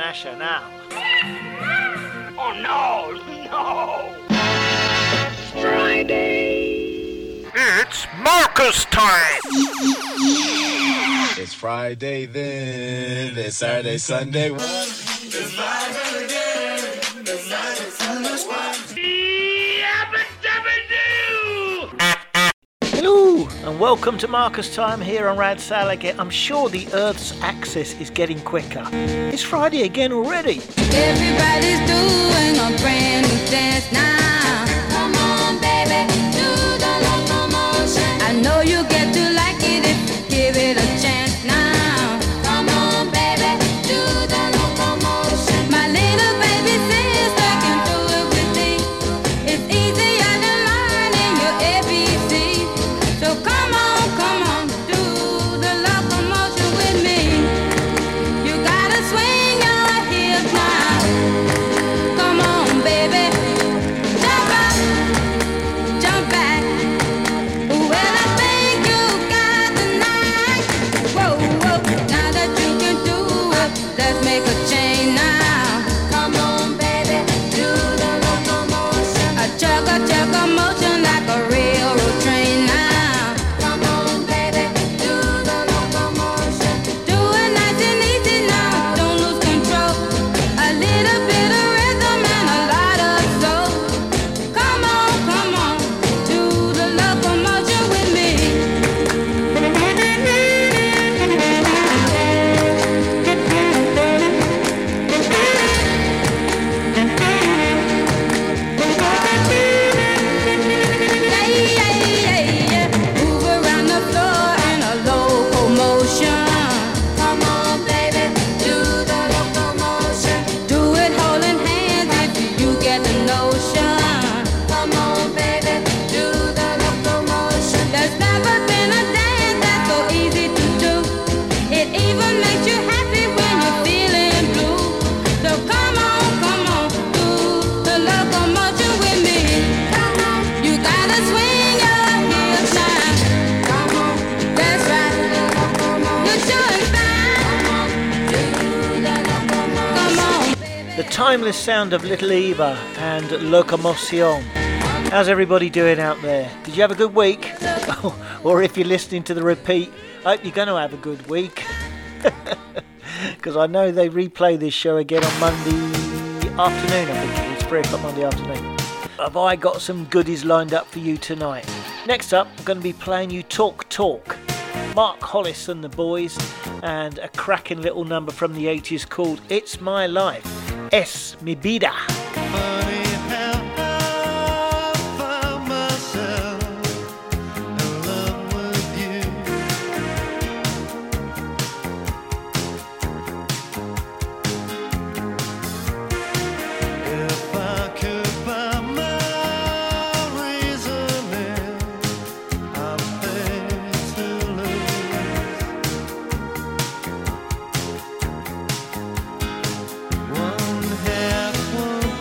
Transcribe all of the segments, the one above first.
Nacional. Oh no, no! Friday. It's Marcus time. It's Friday then. It's Saturday, Sunday. It's live every day. It's Saturday, Sunday. Hello and welcome to Marcus Time here on Rad Salagate. I'm sure the Earth's axis is getting quicker. It's Friday again already. Everybody's doing a brand new dance now. Come on, baby, do the locomotion. I know you get to like it if you give it a chance now. Come on, baby, do the locomotion. My little baby sister can do it with me. It's easier than learning your ABC. So come on, do the locomotion with me. You gotta swing your hips now. Come on, baby. Jump up, jump back. Well, I think you got the knack. Whoa, whoa. Now that you can do it, let's make a change now. Come on, baby, do the locomotion. A chugga motion like a railroad train now. Come on, baby, do the locomotion. Do it nice and easy now, don't lose control. A little bit of rhythm and a lot of soul. Come on, do the locomotion with me. Yeah. Move around the floor in a locomotion. Come on, baby, do the locomotion. Do it holding hands if you get the notion. Come on, baby, do the locomotion. There's never been a dance that's so easy to do. It even makes you happy when you're feeling blue. So come on, do the locomotion with me. Come on, you gotta swing your hips now. Come on, that's right. You're doing fine. Come on, baby. The timeless sound of Little Eva and Locomotion. How's everybody doing out there? Did you have a good week? Or if you're listening to the repeat, I hope you're going to have a good week. Because I know they replay this show again on Monday afternoon, I think it's 3 o'clock Monday afternoon. Have I got some goodies lined up for you tonight? Next up, I'm going to be playing you Talk, Mark Hollis and the Boys, and a cracking little number from the 80s called It's My Life, Es Mi Vida. Funny how I found myself in love with you. If I could find my reasoning, I'd pay to lose. One half would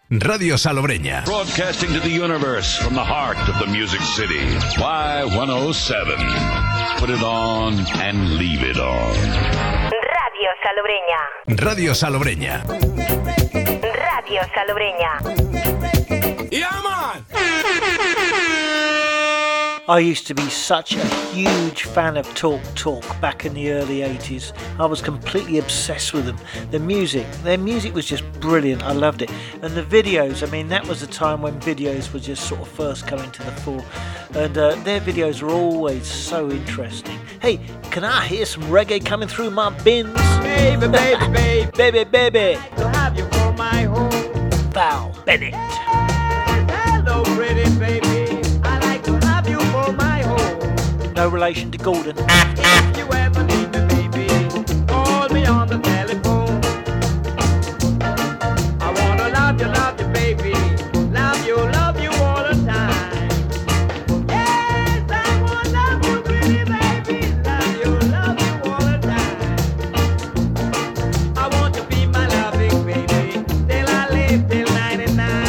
Radio Salobreña. Broadcasting to the universe from the heart of the Music City. Y107. Put it on and leave it on. Radio Salobreña. Radio Salobreña. Radio Salobreña. Yeah, man! I used to be such a huge fan of Talk Talk back in the early 80s. I was completely obsessed with them. Their music was just brilliant. I loved it. And the videos, I mean, that was a time when videos were just sort of first coming to the fore. And their videos were always so interesting. Hey, can I hear some reggae coming through my bins? Baby, baby, baby, Baby, baby. to have you for my home. Val Bennett. Hello, pretty baby, I like to have you for my home. No relation to Gordon. If you ever need me, baby, call me on the telephone. I wanna love you, baby, love you all the time. Yes, I wanna love you, pretty baby, love you all the time. I want to be my loving baby till I live till 99.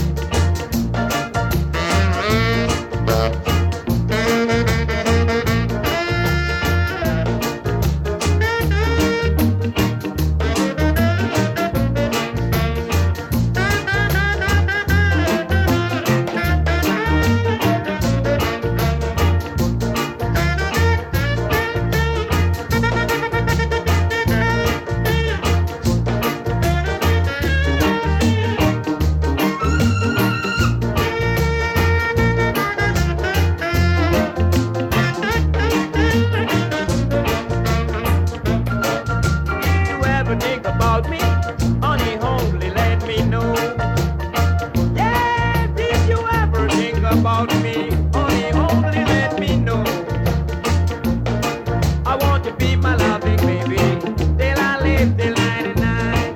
You ever think about me? Honey, only let me know. Yeah, did you ever think about me? Honey, only let me know. I want to be my loving baby till I live till 99.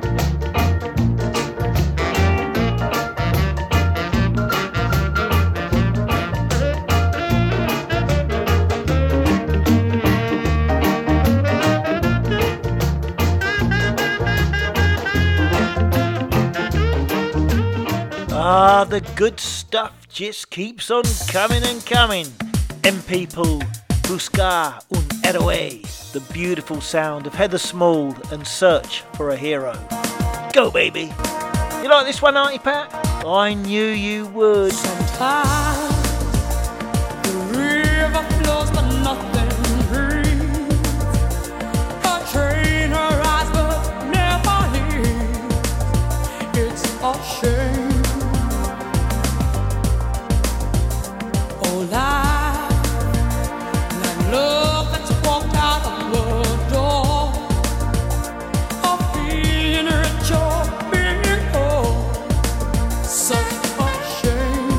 Ah, the good stuff just keeps on coming and coming. M people, buscar un héroe. The beautiful sound of Heather Small and Search for a Hero. Go, baby. You like this one, aren't you, Pat? I knew you would. Sometimes the river flows but nothing breathes. A train arrives but never leaves. It's a shame. Oh, life, like love that's walked out of the door. Of being rich or being poor. Such a shame.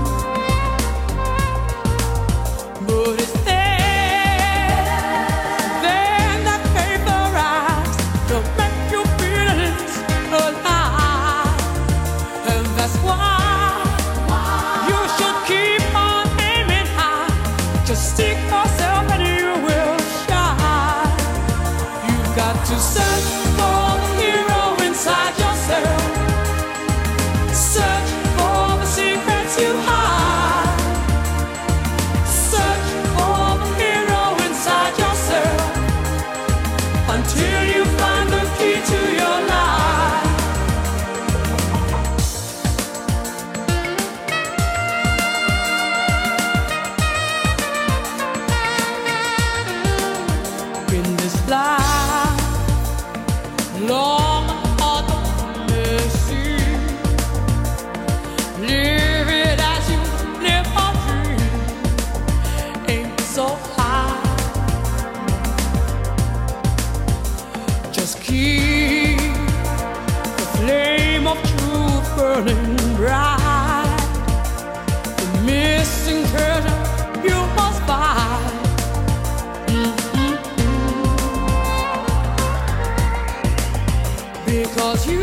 But it's there that vaporize to make your feelings alive. And that's why you should keep on aiming high. Just seek yourself and you will shine. You've got to search for the hero inside yourself. Search for the secrets you hide. Search for the hero inside yourself until you find the key to your life. In this life, long and hard to see. Live it as you live a dream. Ain't so high. Just keep the flame of truth burning bright. The missing treasure you must find. Because you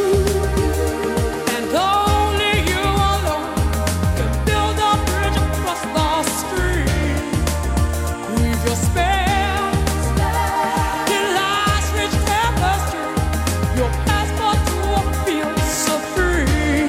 and only you alone can build a bridge across the stream. Weave your spells in life's rich tapestry, your passport to a field so free.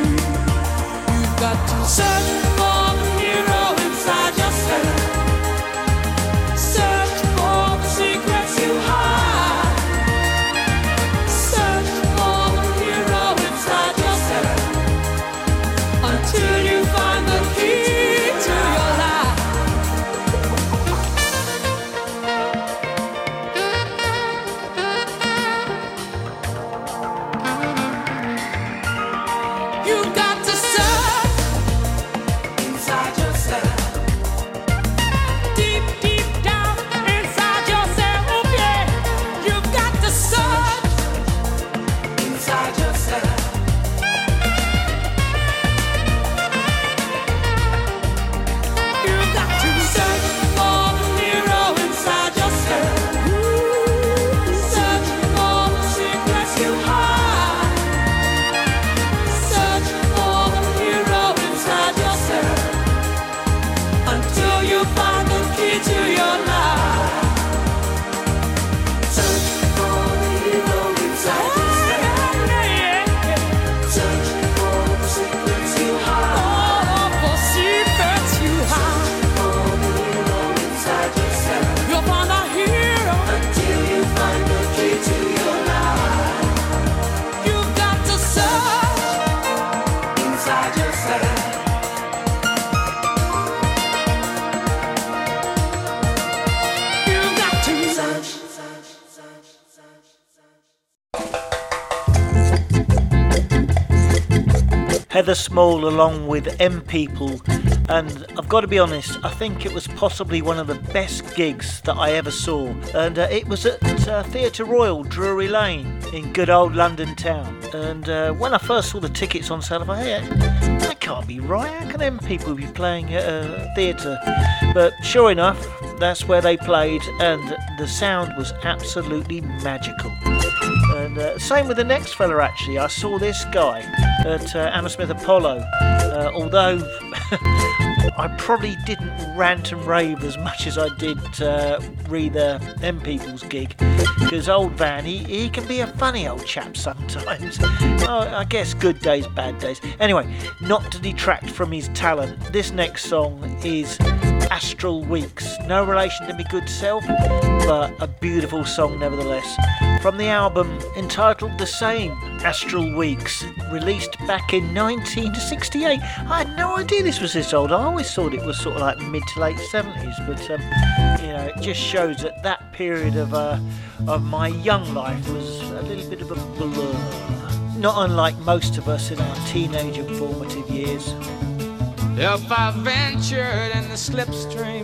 Heather Small along with M People, and I've got to be honest, I think it was possibly one of the best gigs that I ever saw, and it was at Theatre Royal, Drury Lane in good old London town. And when I first saw the tickets on sale, I thought, hey, that can't be right, how can M People be playing at a theatre? But sure enough, that's where they played, and the sound was absolutely magical. And same with the next fella, actually. I saw this guy at Hammersmith Apollo, although I probably didn't rant and rave as much as I did read the M People's gig, because old Van, he can be a funny old chap sometimes. Oh, I guess good days, bad days. Anyway, not to detract from his talent, this next song is Astral Weeks. No relation to me good self, but a beautiful song nevertheless. From the album entitled the same, Astral Weeks, released back in 1968. I had no idea this was this old. I always thought it was sort of like mid to late 70s, but you know, it just shows that that period of my young life was a little bit of a blur. Not unlike most of us in our teenage and formative years. If I ventured in the slipstream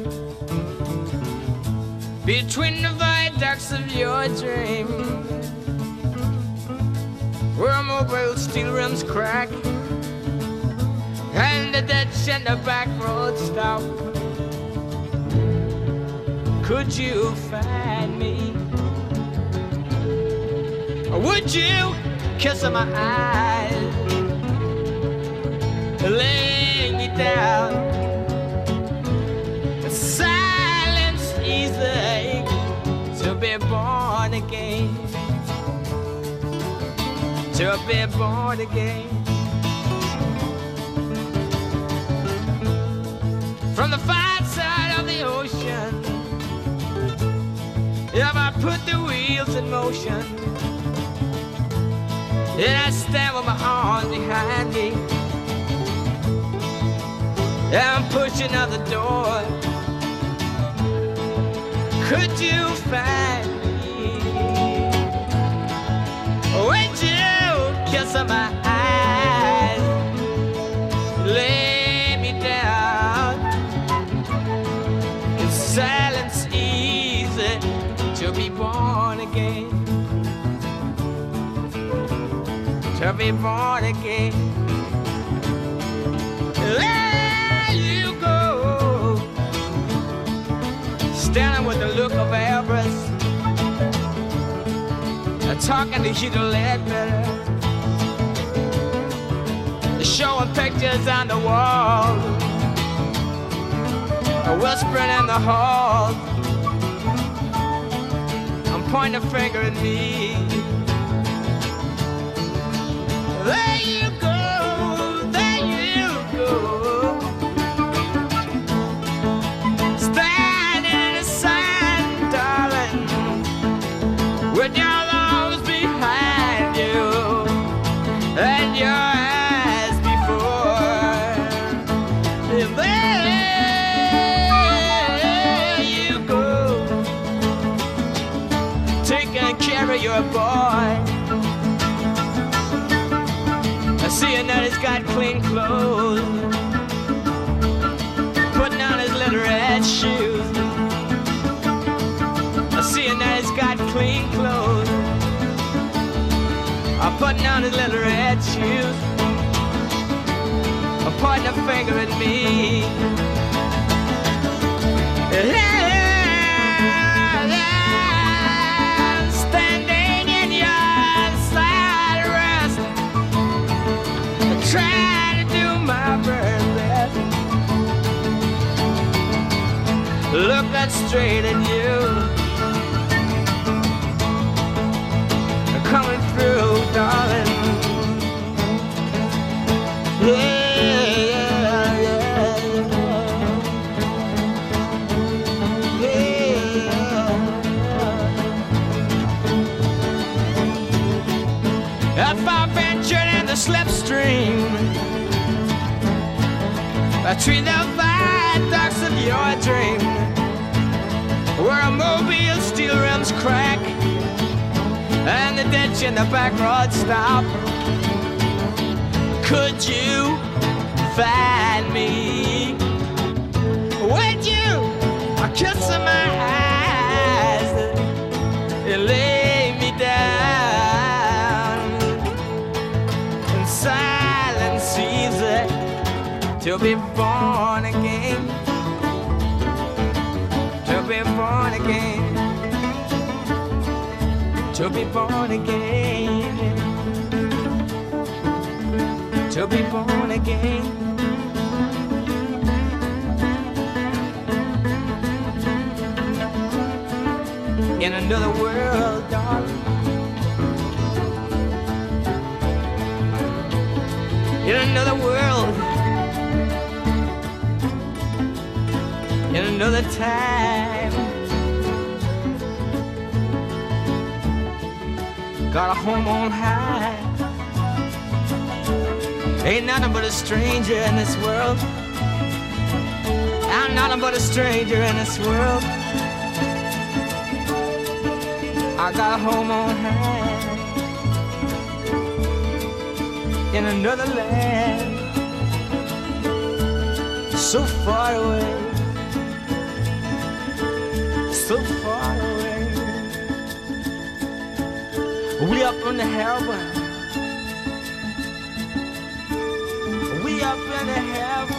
between the viaducts of your dream, where mobile steel rims crack and the ditch and the back road stop, could you find me? Or would you kiss my eyes, laying me down? Silence easy to be born again, to be born again. From the far side of the ocean, if I put the wheels in motion, and I stand with my arms behind me, and I'm pushing out the door, could you find me? Would you kiss my eyes, lay me down? In silence easy to be born again, to be born again. There you go, standing with the look of avarice, talking to Hugo Ledbetter, showing pictures on the wall, whispering in the hall. I'm pointing a finger at me. There you go, there you go, standing in the sun, darling, with your arms behind you and your eyes before. There you go, taking care of your boy. Seeing that he's got clean clothes, putting on his little red shoes. Seeing that he's got clean clothes, putting on his little red shoes, pointing a finger at me. Standing in your side rest, trying to do my very best, looking straight at you, coming through, darling. Yeah, yeah, yeah, yeah. If I ventured in the slipstream between the viaducts of your dream, where a mobile steel rims crack and the ditch in the back road stop, could you find me. Would you kiss my eyes and lay me down? And silence seems to be born again. To be born again. To be born again. To be born again. In another world, darling. In another world. In another time. Got a home on high. Ain't nothing but a stranger in this world. I'm nothing but a stranger in this world. I got a home on high in another land, so far away, so far away. We up in the heaven, we up in the heaven.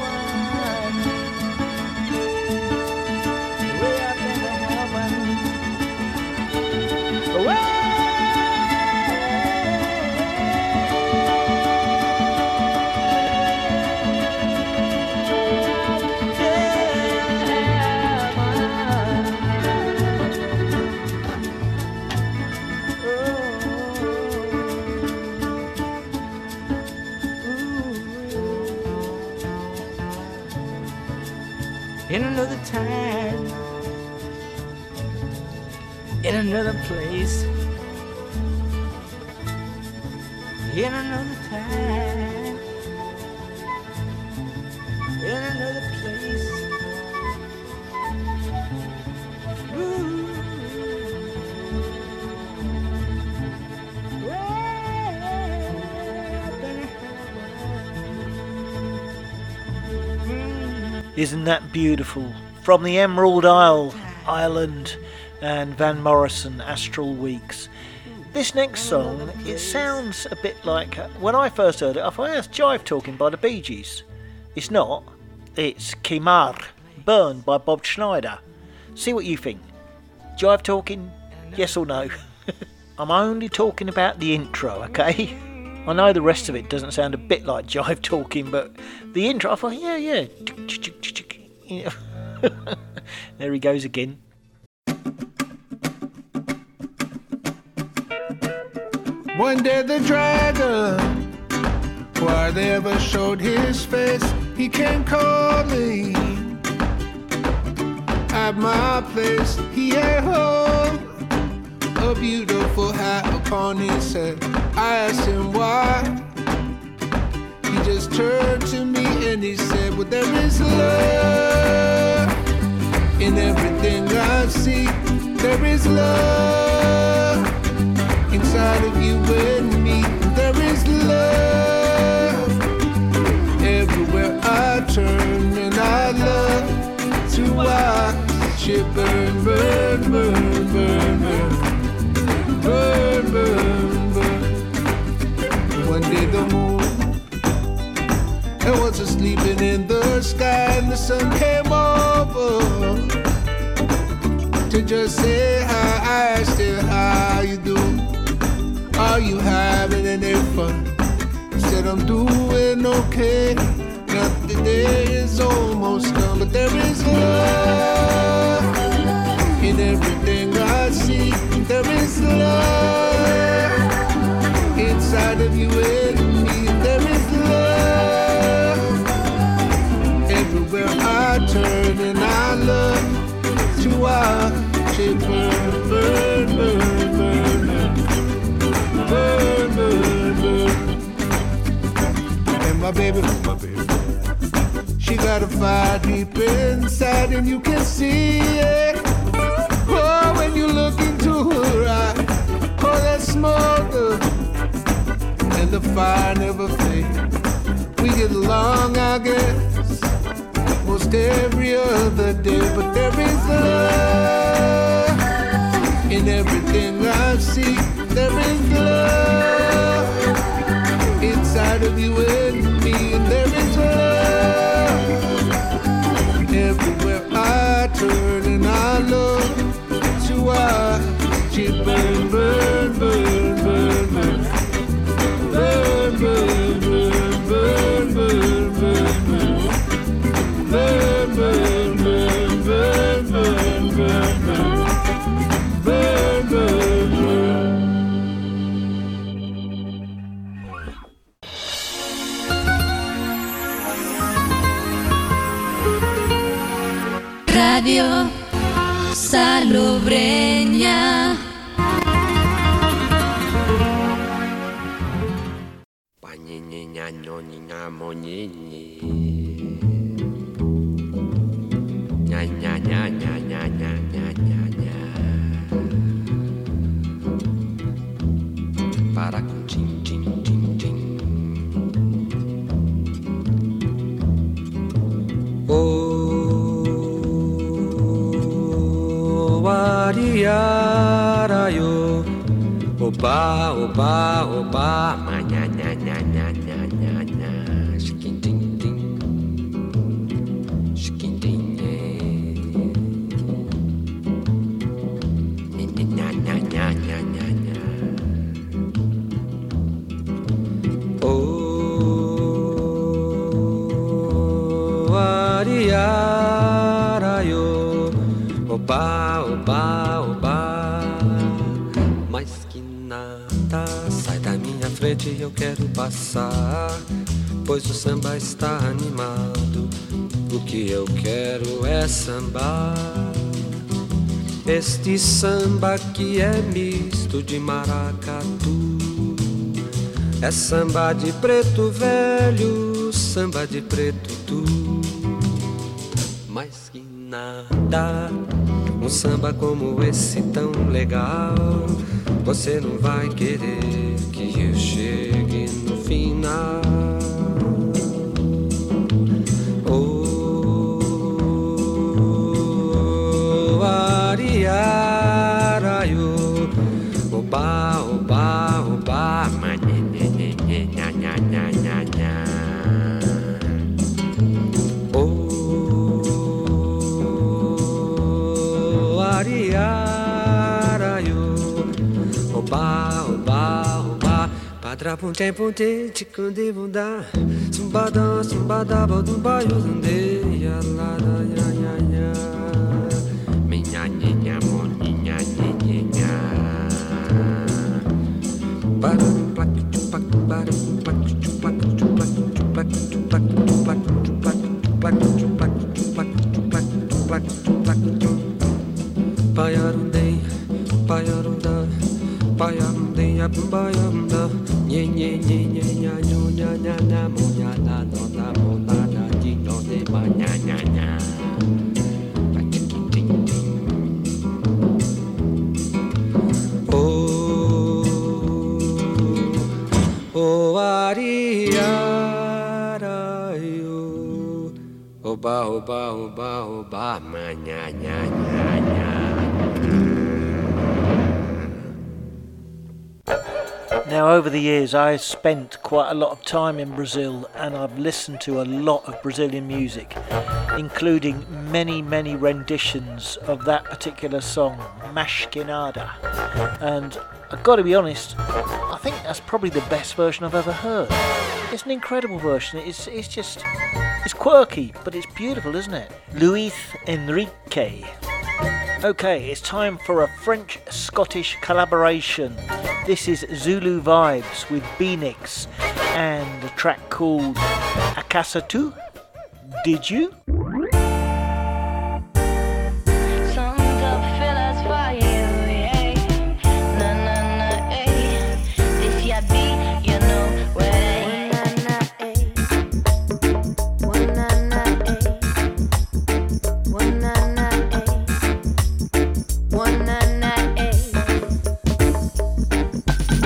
In another time, in another place, in another time, in another place. Ooh. Isn't that beautiful? From the Emerald Isle, Ireland, and Van Morrison, Astral Weeks. This next song, it sounds a bit like, when I first heard it, I thought it's Jive Talking by the Bee Gees. It's not. It's Kimar, Burn by Bob Schneider. See what you think. Jive Talking, yes or no? I'm only talking about the intro, okay? I know the rest of it doesn't sound a bit like Jive Talking, but the intro, I thought, yeah. There he goes again. One day the dragon, why they ever showed his face, he came calling at my place. He had hold a beautiful hat upon his head. I asked him why. He just turned to me and he said, well, there is love in everything I see. There is love inside of you and me. There is love everywhere I turn, and I love to watch it burn, burn, burn, burn, burn, burn, burn, burn. One day the moon, it was sleeping in the sky, and the sun came over to just say hi. I asked her, how you doing? Are you having any fun? He said, I'm doing okay. Now the day is almost done, but there is love in everything I see. There is love inside of you and me. There is love everywhere I turn, and I love to watch it burn, burn, burn, burn, burn, burn, burn. And my baby, she got a fire deep inside, and you can see it. Oh, when you look into her eye, oh, that smolder, and the fire never fades. We get along, I I guess, most every other day. But there is love in everything I see. There is love inside of you and me. And there is love everywhere I turn. And I love to watch it burn, burn, burn, burn, burn. Burn, burn, burn, burn, burn, burn, burn. Burn, burn, burn, burn, burn, burn, burn. Burn, burn, burn. Radio Salobreña. Para com tim, tim, tim, tim. Oh, ariarayo, oba, oba, oba, nya, nya, nya, nya, nya, nya, nya, shikin, ting, ting, shikin, ting, nya, nya, nya, nya, nya, nya. Oh, ariarayo, oba, oba, oba. Mas que nada, sai da minha frente, eu quero passar, pois o samba está animado. O que eu quero é sambar. Este samba que é misto de maracatu. É samba de preto velho, samba de preto tu. Mais que nada, um samba como esse tão legal, você não vai querer que eu chegue no final. Oh, ariarayo, oba, oba, oba, nya, nya, nya, nya, nya. Oh, ariarayo, oba, oba, oba. Padra punte punte, chikunde bunda, sumbada, sumbada, bodumba, yuzunde, ya la la ya ya ya. Minha nhinha, moninha, nhinha. Para plac, chupac, para plac, chupac, chupac, chupac, chupac, chupac, chupac, chupac, chupac, chupac, chupac, chupac, chupac, chupac. Paiarundei, paiarunda, paiarundei, abumbayanda, nye nye nye nye nya nyo nya nya nya mo nya na no na mo na na di no de ma nya nya nya. Oh, ariarayo, oba, oba, oba, oba, ma, nya, nya, nya, nya. Now, over the years, I've spent quite a lot of time in Brazil, and I've listened to a lot of Brazilian music, including many, many renditions of that particular song, Mas Que Nada. And I've got to be honest, I think that's probably the best version I've ever heard. It's an incredible version. It's quirky, but it's beautiful, isn't it? Luis Enrique. Okay, it's time for a French-Scottish collaboration. This is Zulu Vibes with Benix and a track called Akasatu. Did you?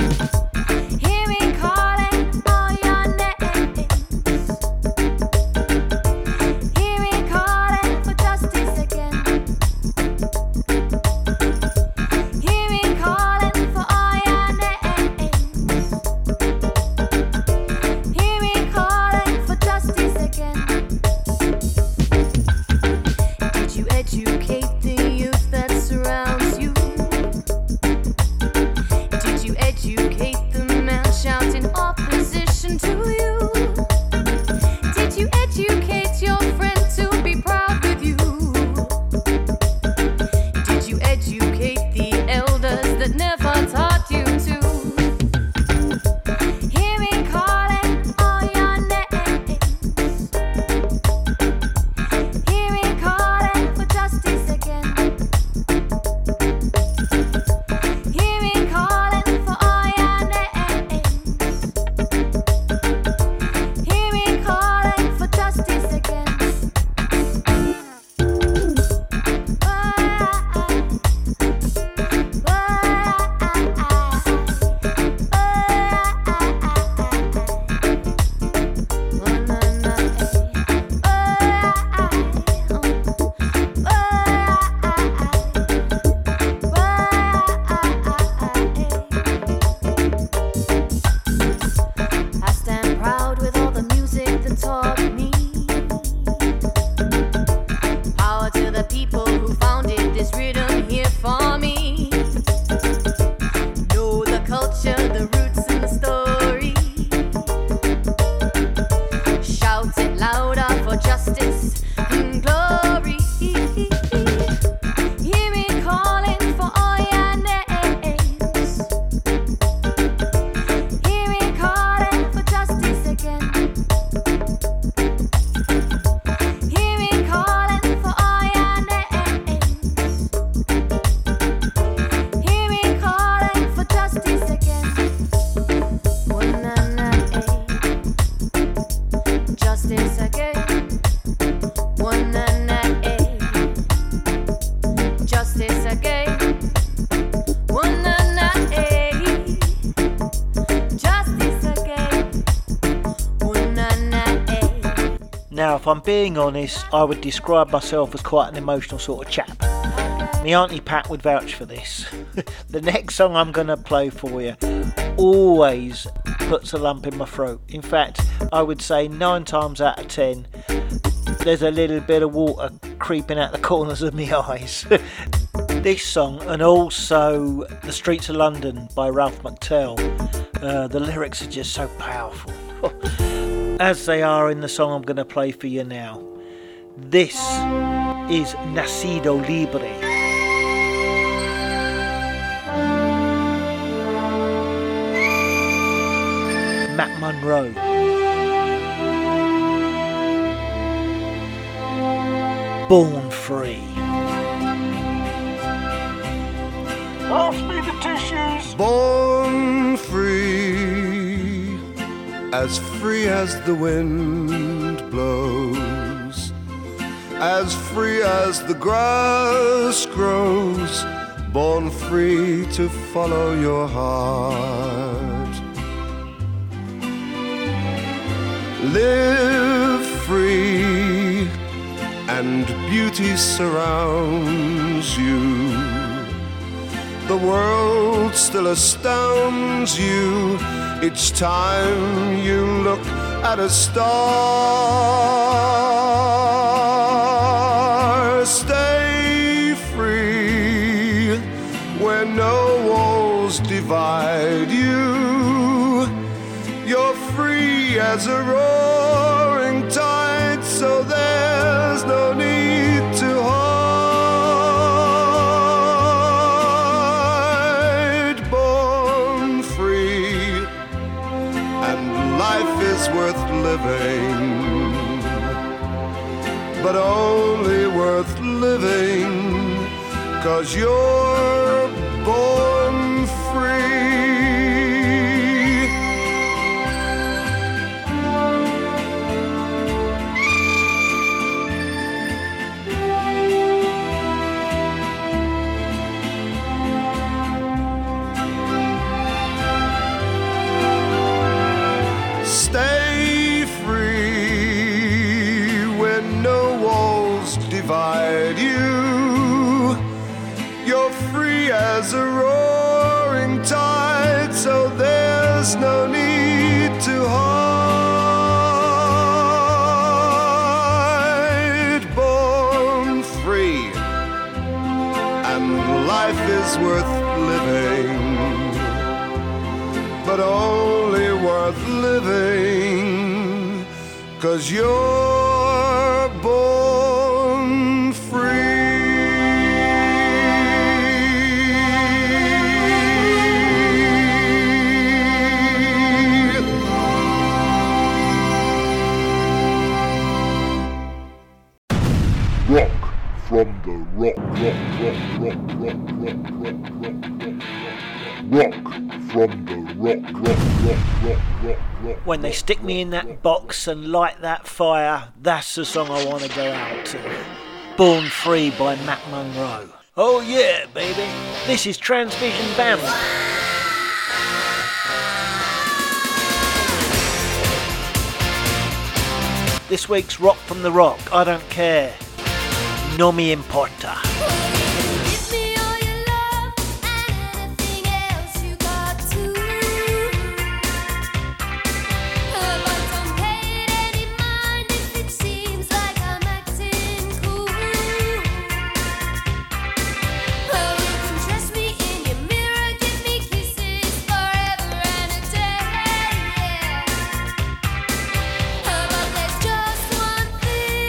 Hear me calling all your names. justice and glory. Hear me calling for all your names. Hear me calling for justice again. Hear me calling for all your names. Hear me calling for justice again. One and justice again. One and justice again. One and justice again. One and Now, if I'm being honest, I would describe myself as quite an emotional sort of chap. My Auntie Pat would vouch for this. The next song I'm going to play for you always puts a lump in my throat. In fact, I would say 9 times out of 10, there's a little bit of water creeping out the corners of my eyes. This song, and also The Streets of London by Ralph McTell, the lyrics are just so powerful. As they are in the song I'm going to play for you now. This is Nacido Libre. Matt Monro. Born Free. Pass me the tissues. Born free as the wind blows, as free as the grass grows, born free to follow your heart. Live free and beauty surrounds you. The world still astounds you each time you look at a star. Stay free where no walls divide you. You're free as a roaring tide, so there's no need to hide. Born free, and life is worth living, but only worth living 'cause you're born free. Stay free when no walls divide you. You're free as a roaring tide, so there's no need to hide. Born free, and life is worth living, but only worth living 'cause you're born free. Rock from the rock from the rock. When they stick me in that box and light that fire, that's the song I want to go out to. Born Free by Matt Monro. Oh yeah, baby. This is Transvision Band. This week's Rock from the Rock, I don't care. No me importa. Just one thing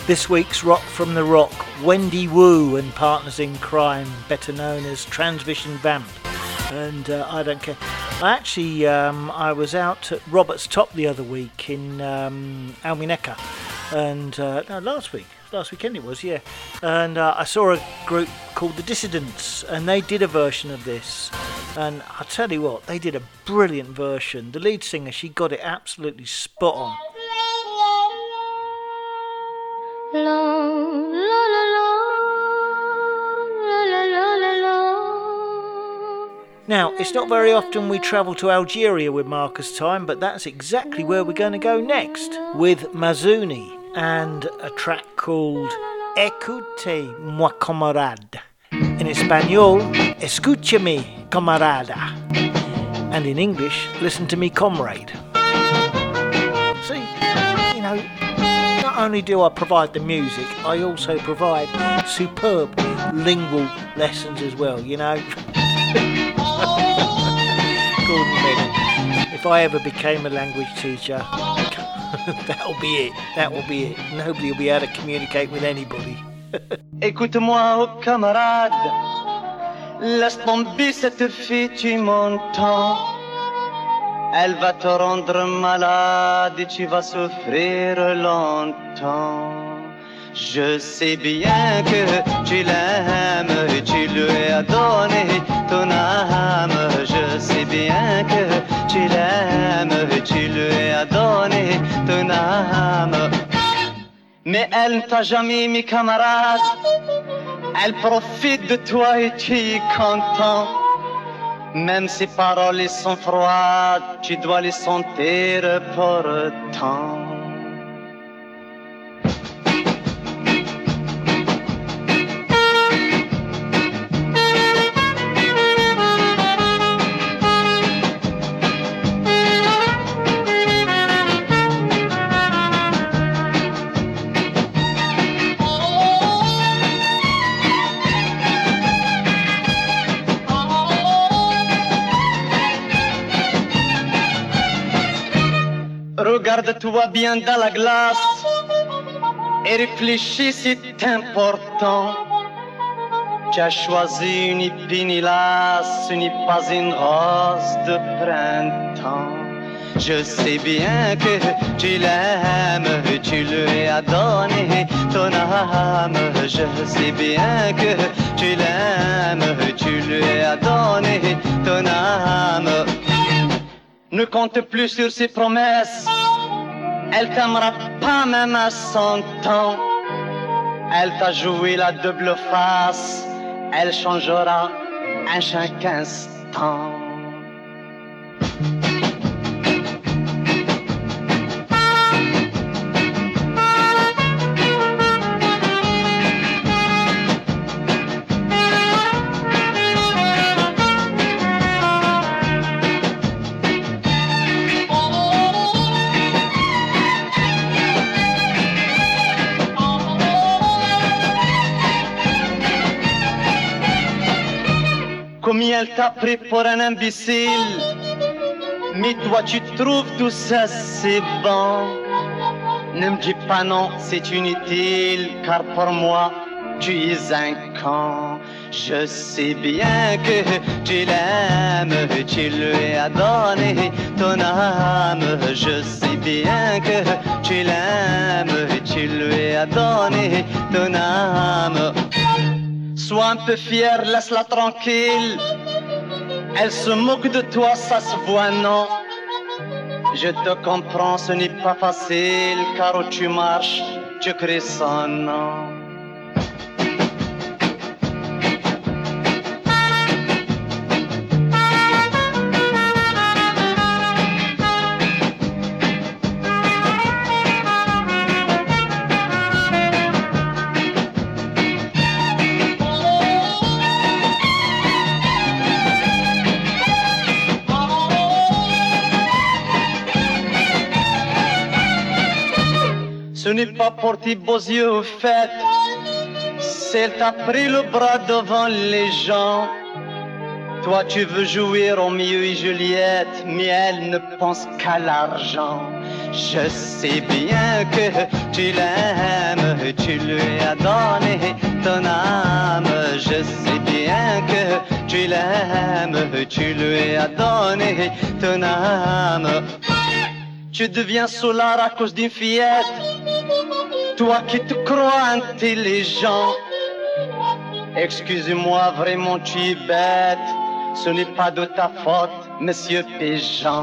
This week's Rock from the Rock, Wendy Wu and Partners in Crime, better known as Transmission Vamp. And I don't care. I was out at Robert's Top the other week in Almeneka, and last weekend it was, yeah. And I saw a group called The Dissidents, and they did a version of this. And I tell you what, they did a brilliant version. The lead singer, she got it absolutely spot on. Now, it's not very often we travel to Algeria with Marcus Time, but that's exactly where we're going to go next, with Mazuni and a track called Écoutez-moi camarade. In Espanol, Escúchame camarada. And in English, listen to me comrade. See, you know, not only do I provide the music, I also provide superb lingual lessons as well, you know. Gordon Bennett. If I ever became a language teacher, that'll be it. That will be it. Nobody will be able to communicate with anybody. Écoute-moi, oh camarade, laisse tomber cette fille, tu m'entends. Elle va te rendre malade et tu vas souffrir longtemps. Je sais bien que tu l'aimes et tu lui as donné ton âme. Je sais bien que tu l'aimes et tu lui as donné ton âme. Mais elle ne t'a jamais mis camarade. Elle profite de toi et tu es content. Même ses paroles sont froides, tu dois les sentir pourtant. Regarde-toi bien dans la glace et réfléchis, c'est important. Tu as choisi une épine, hélas, ce n'est pas une rose de printemps. Je sais bien que tu l'aimes, tu lui as donné ton âme. Je sais bien que tu l'aimes, tu lui as donné ton âme. Ne compte plus sur ses promesses. Elle t'aimera pas même à 100 ans. Elle t'a joué la double face. Elle changera à chaque instant. Combien elle t'a pris pour un imbécile, mais toi tu trouves tout ça c'est bon. Ne me dis pas non, c'est inutile, car pour moi tu es un con. Je sais bien que tu l'aimes, tu lui as donné ton âme. Je sais bien que tu l'aimes, tu lui as donné ton âme. Sois un peu fier, laisse-la tranquille. Elle se moque de toi, ça se voit, non. Je te comprends, ce n'est pas facile, car où tu marches, tu crées son nom. Ce n'est pas pour tes beaux yeux au fait, c'est elle t'a pris le bras devant les gens. Toi tu veux jouir au Mieux et Juliette, mais elle ne pense qu'à l'argent. Je sais bien que tu l'aimes, tu lui as donné ton âme. Je sais bien que tu l'aimes, tu lui as donné ton âme. Tu deviens soulard à cause d'une fillette, toi qui te crois intelligent. Excuse-moi, vraiment tu es bête, ce n'est pas de ta faute, monsieur Péjean.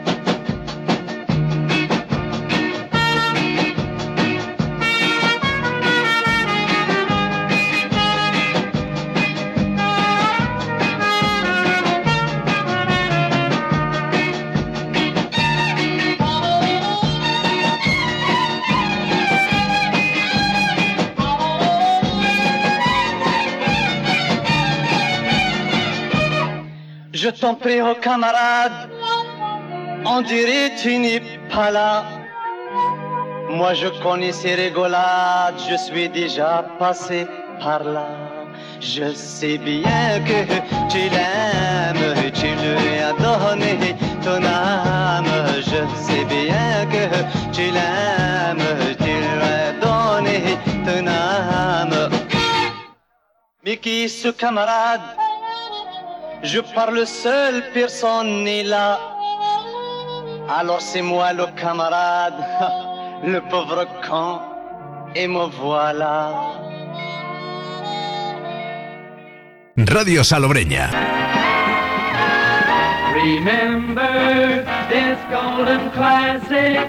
Je t'en prie, oh camarade, on dirait tu n'es pas là. Moi je connais ces rigolades, je suis déjà passé par là. Je sais bien que tu l'aimes, tu lui as donné ton âme. Je sais bien que tu l'aimes, tu lui as donné ton âme. Mais qui est ce camarade? Je parle seul, personne n'est là. Alors c'est moi le camarade, le pauvre con, et me voilà. Radio Salobreña. Remember this golden classic.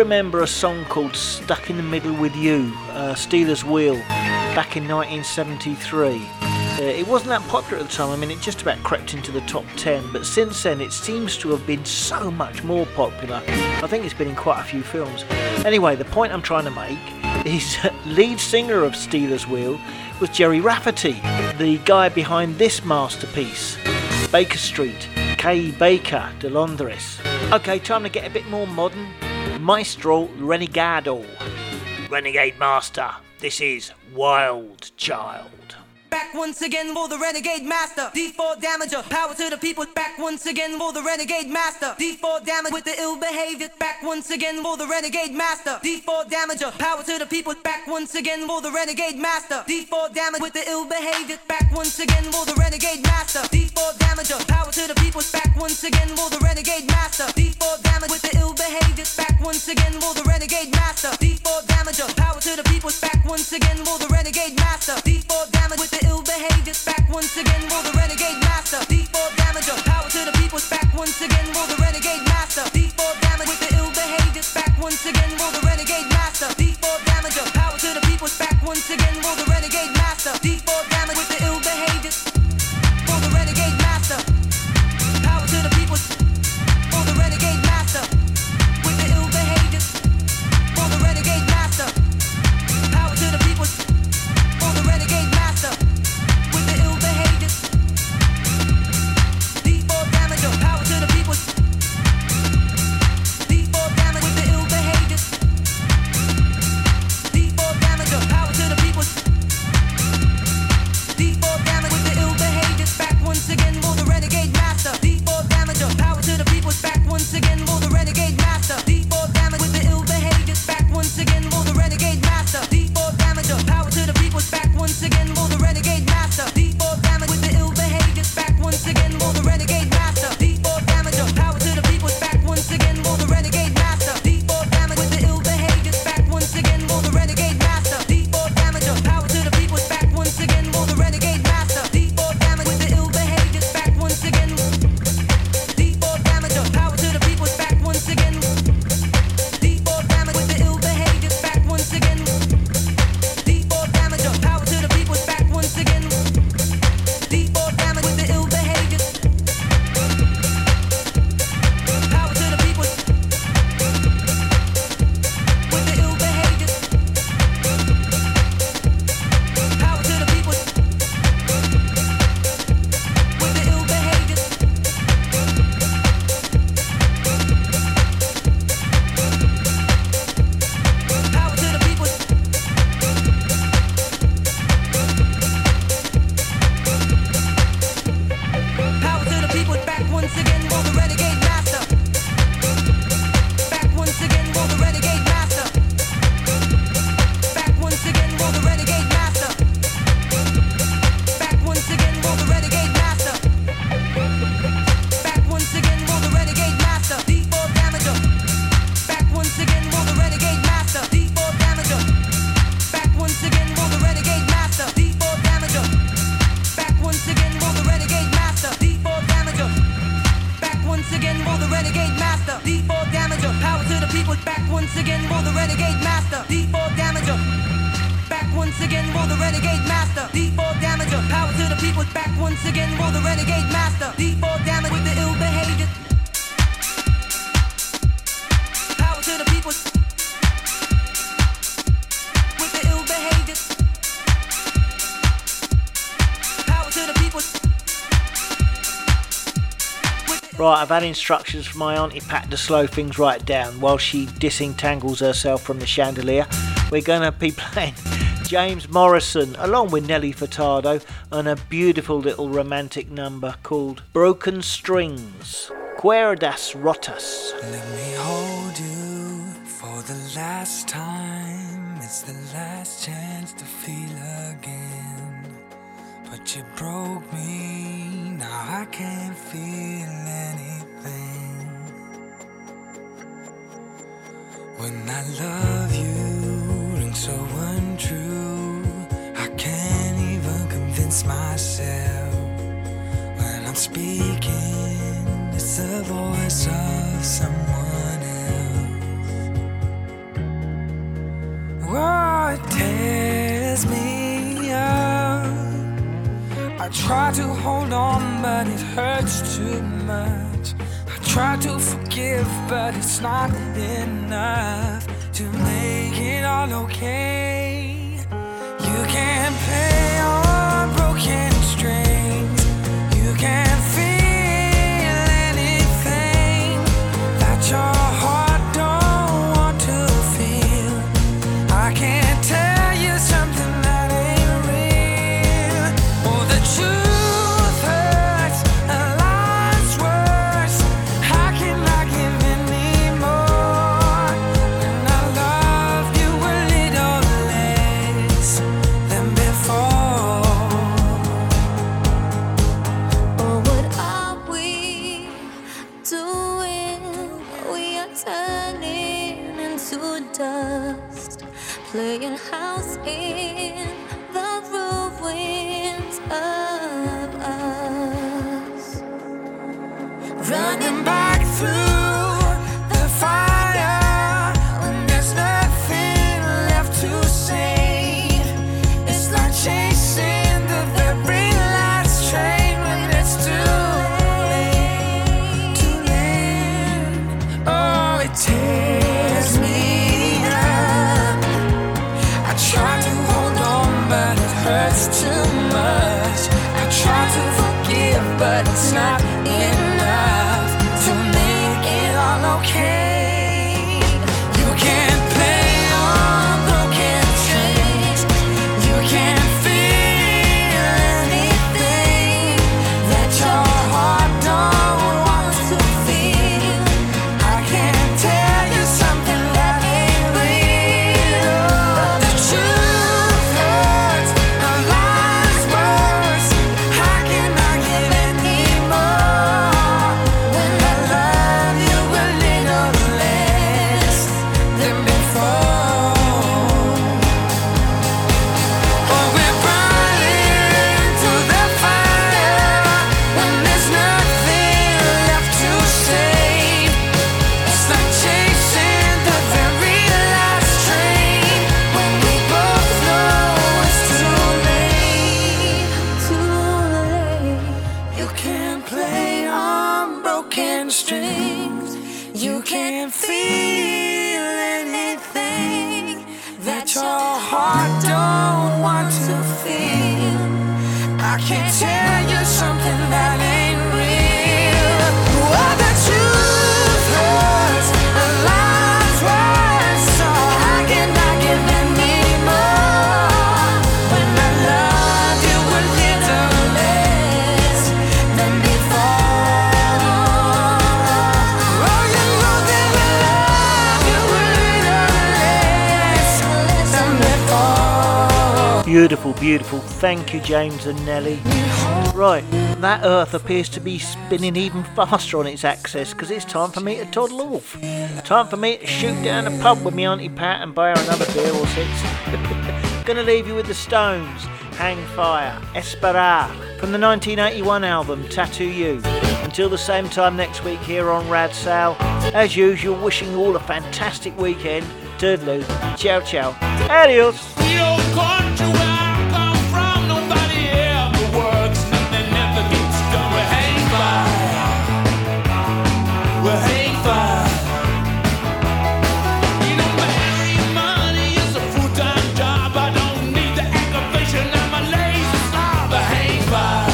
remember a song called Stuck in the Middle with You, Stealers Wheel, back in 1973. It wasn't that popular at the time. I mean, it just about crept into the top 10, but since then it seems to have been so much more popular. I think it's been in quite a few films. Anyway, the point I'm trying to make is lead singer of Stealers Wheel was Gerry Rafferty, the guy behind this masterpiece, Baker Street, K. Baker de Londres. Okay, time to get a bit more modern. Maestro Renegado. Renegade Master, this is Wild Child. Back once again for the Renegade Master, D4 Damager, power to the people. Back once again for the Renegade Master, D4 Damage with the ill behavior. Back once again for the Renegade Master, D4 Damager, power to the people. Back once again for the Renegade Master, D4 Damage with the ill behavior. Back once again for the Renegade Master, D4 Damager, power to the people. Back once again for the Renegade Master, D4 Damage with the ill behavior. Back once again for the Renegade Master, D4 Damager, power to the people. Back once again for the Renegade Master, D4 Damage with the ill behavior. Back once again for the Renegade Master, D4 Damager, power to the people. Back once again for the Renegade Master, D4 Damage with the ill behavior. Back once again for the Renegade Master, D4 Damager, power to the people. Back once again for the Renegade Master, D4 Damage with the ill behavior. For the Renegade Master, power to the people. For the Renegade Master, with the ill behavior. For the Renegade Master, power to the people. For the Renegade Master, with the ill behavior. D4 Damager, power to the people. D4 Damage with the ill behavior. D4 Damager, power to the people. D4 Damage with the ill behavior. Back once again for the Renegade Master. D4 Damager, power to the people. Back once again for the Renegade Master. D4 Damage with the ill behavior. Back once again for the Renegade Master. D4 Damager, power to the people. Back once again for the Renegade Master. D4 Damage with the ill behavior. Back once again for the Renegade Master. D4 Damager, power to the people. Back once again for the Renegade Master. D4 Damage with the ill behavior. Back once again for the Renegade Master. D4 Damager, power to the people. Back once again for the Renegade Master. D4 Damage with the ill behavior. Back once again. D4 Damager, power to the people. Back once again. D4 Damage with the ill behavior. Back once again. D4 Damager, power to the people. Back once again. D4 Damage with the ill behavior. Power to the people. With the ill behavior. Power to the people. With the ill behavior. Power to the people. Power to the people. Back once again for the Renegade Master. Back once again for the Renegade Master. Back once again for the Renegade Master. Back once again for the Renegade Master. Back once again for the Renegade Master. D4 Damager. Back once again for the Renegade Master. D4 Damager. Back once again for the Renegade Master. D4 Damager. Back once again for the Renegade Master. D4 Damager. Back once again for the Renegade Master. D4 Damager. Power to the people. Back once again for the Renegade Master. D4 Damager. Back once again for the Renegade Master. D4 Damager. Power to the people. Back once again for the Renegade Master. D4 Damage with the ill behavior. Power to the people. With the ill behavior. Power to the people. Right, I've had instructions from my Auntie Pat to slow things right down while she disentangles herself from the chandelier. We're going to be playing James Morrison along with Nelly Furtado on a beautiful little romantic number called Broken Strings. Cuerdas Rotas. Let me hold you for the last time. It's the last chance to feel again. But you broke me, now I can't feel anything. When I love you, rings so untrue. I can't even convince myself. When I'm speaking, it's the voice of someone else. tears me up. I try to hold on, but it hurts too much. I try to forgive, but it's not enough to make it all okay. You can't play on broken strings. You can't feel anything that your heart don't want to feel. I can't tell you something that ain't real. Oh, the truth hurts, a lie's worse. How can I give anymore when I love you a little less than before? Oh, what are we doing? We are turning into dust, playing house in the ruins of us. Running back through the fire when there's nothing left to save. It's like chasing the very last train when it's too late, too late. Oh, it tears me up. I try to hold on, but it hurts too much. I try to forgive, but it's not enough to make it all okay. You can't play on broken strings. You can't feel anything that your heart don't want to feel. I can't tell you something that ain't real. The truth hurts, a lie's worse. How can I give anymore when I love you a little less than before? Oh, we're burning through the fire when there's nothing left to save. It's like chasing the very last train when we both know it's too late, too late. You can't play on broken strings. You can't feel anything that your heart don't want to feel. I can't tell you something that ain't real. Oh, the truth hurts, a lie's worse. So how can I give anymore when I love you a little less than before? Oh, you know that I love you a little less than before. Beautiful, beautiful. Thank you, James and Nelly. Right, that Earth appears to be spinning even faster on its axis because it's time for me to toddle off. Time for me to shoot down a pub with me Auntie Pat and buy her another beer or six. Gonna leave you with the Stones, Hang Fire, Esperar, from the 1981 album Tattoo You. Until the same time next week here on Rad Sal, as usual, wishing you all a fantastic weekend. Toodaloo, ciao ciao, adios. The old country where I come from, nobody ever works, nothing ever gets done. We hang fire, we hang fire. You know, marrying money is a full-time job. I don't need the aggravation, I'm a lazy slob. I hang fire,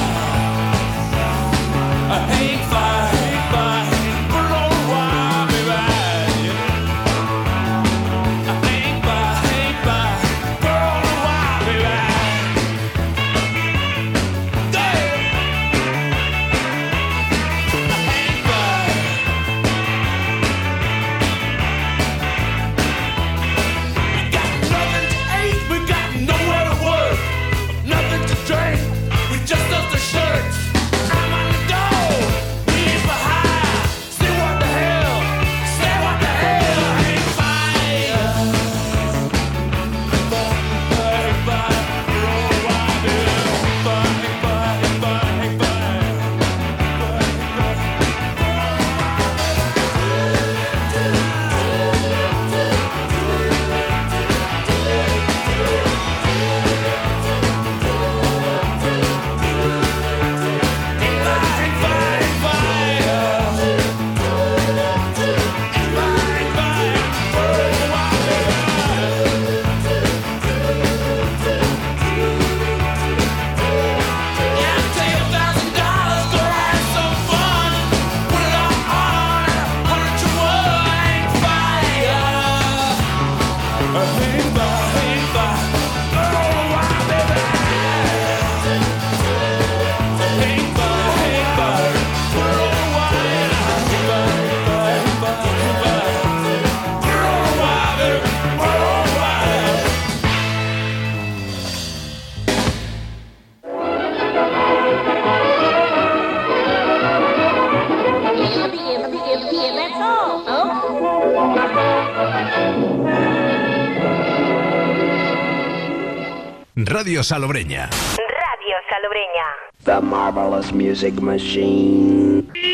I hang fire, hang fire. For a long while, baby, I hang fire, for a long while. Radio Salobreña. Radio Salobreña. The Marvelous Music Machine.